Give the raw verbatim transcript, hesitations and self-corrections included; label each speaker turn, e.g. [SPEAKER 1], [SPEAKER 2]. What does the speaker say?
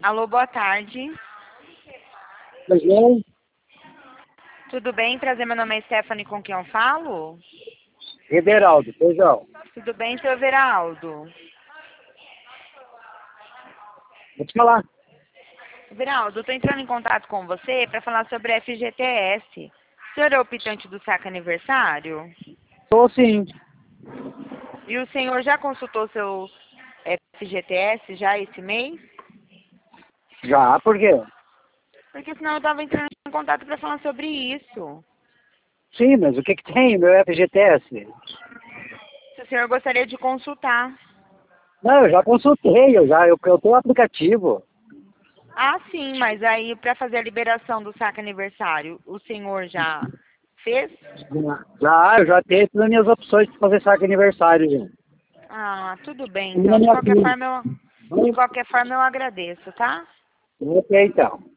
[SPEAKER 1] Alô, boa tarde.
[SPEAKER 2] Pois não?
[SPEAKER 1] Tudo bem? Prazer, meu nome é Stephanie, com quem eu falo?
[SPEAKER 2] Everaldo, pois não.
[SPEAKER 1] Tudo bem, seu Everaldo?
[SPEAKER 2] Vou te falar.
[SPEAKER 1] Everaldo, eu tô entrando em contato com você para falar sobre F G T S. O senhor é o optante do saque aniversário?
[SPEAKER 2] Tô sim.
[SPEAKER 1] E o senhor já consultou seu F G T S já esse mês?
[SPEAKER 2] Já, por quê?
[SPEAKER 1] Porque senão eu tava entrando em contato para falar sobre isso.
[SPEAKER 2] Sim, mas o que que tem meu F G T S?
[SPEAKER 1] Se o senhor gostaria de consultar.
[SPEAKER 2] Não, eu já consultei, eu já, eu, eu tenho o aplicativo.
[SPEAKER 1] Ah, sim, mas aí para fazer a liberação do saque aniversário, o senhor já fez?
[SPEAKER 2] Já, eu já tenho todas as minhas opções de fazer saque aniversário, gente.
[SPEAKER 1] Ah, tudo bem,
[SPEAKER 2] E na
[SPEAKER 1] então. De
[SPEAKER 2] minha
[SPEAKER 1] qualquer
[SPEAKER 2] prima.
[SPEAKER 1] forma, eu, de qualquer forma eu agradeço, tá?
[SPEAKER 2] Ok, então.